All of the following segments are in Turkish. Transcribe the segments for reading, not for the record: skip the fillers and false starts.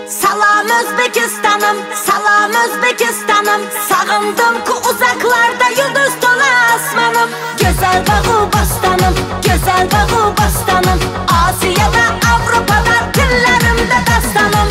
Salam Özbekistanım, salam Özbekistanım. Sağındım ki uzaklarda yıldız dolu asmanım. Güzel bağı bastanım, güzel bağı bastanım. Asya'da, Avrupa'da, dillerimde dastanım.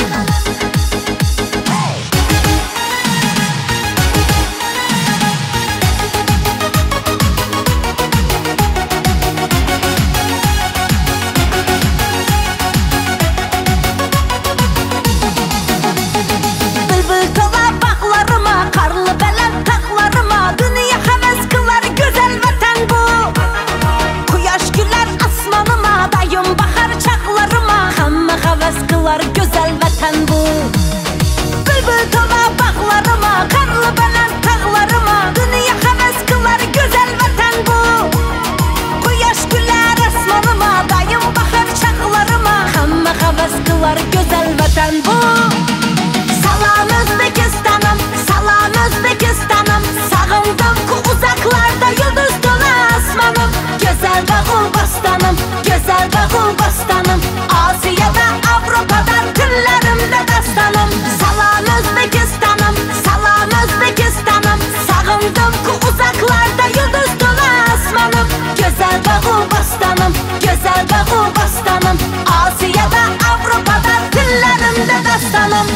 Güzel vatan bu. Bülbül tova bağlarıma, karlı belen tağlarıma. Dünya heves kılar güzel vatan bu. Kuyaş güller asmanıma, dayım bakar çaklarıma. Hamma heves kılar güzel vatan bu. Salam Özbekistanım, salam Özbekistanım. Sağındım ki uzaklarda yıldız dolu asmanım. Güzel bağı bastanım, güzel bağı bastanım. Asya'da, Avrupa'da, dillerimde dastanım. Salam Özbekistanım, salam Özbekistanım. Sağındım ki uzaklarda yıldız dolu asmanım. Güzel bağı bastanım, güzel bağı bastanım. Asya'da, Avrupa'da, dillerimde dastanım.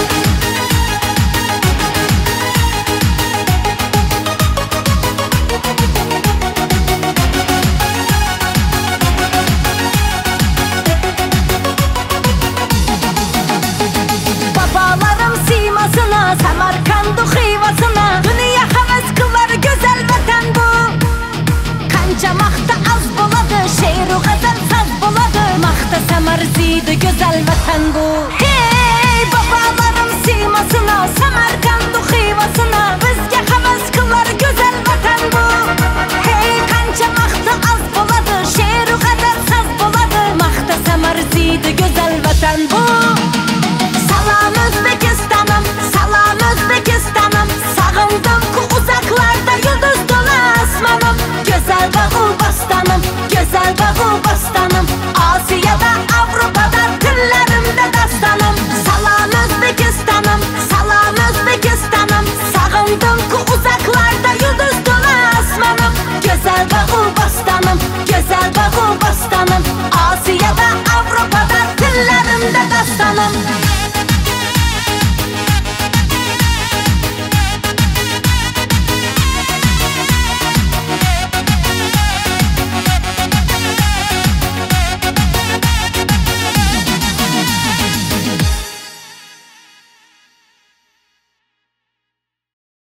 Samarkandı Xivasına, dünya heves kılar güzel vatan bu. Kanca mahta az boladı, şehru gazel saz boladı. Mahta samarziydi güzel vatan bu. Hey babalarım simasına.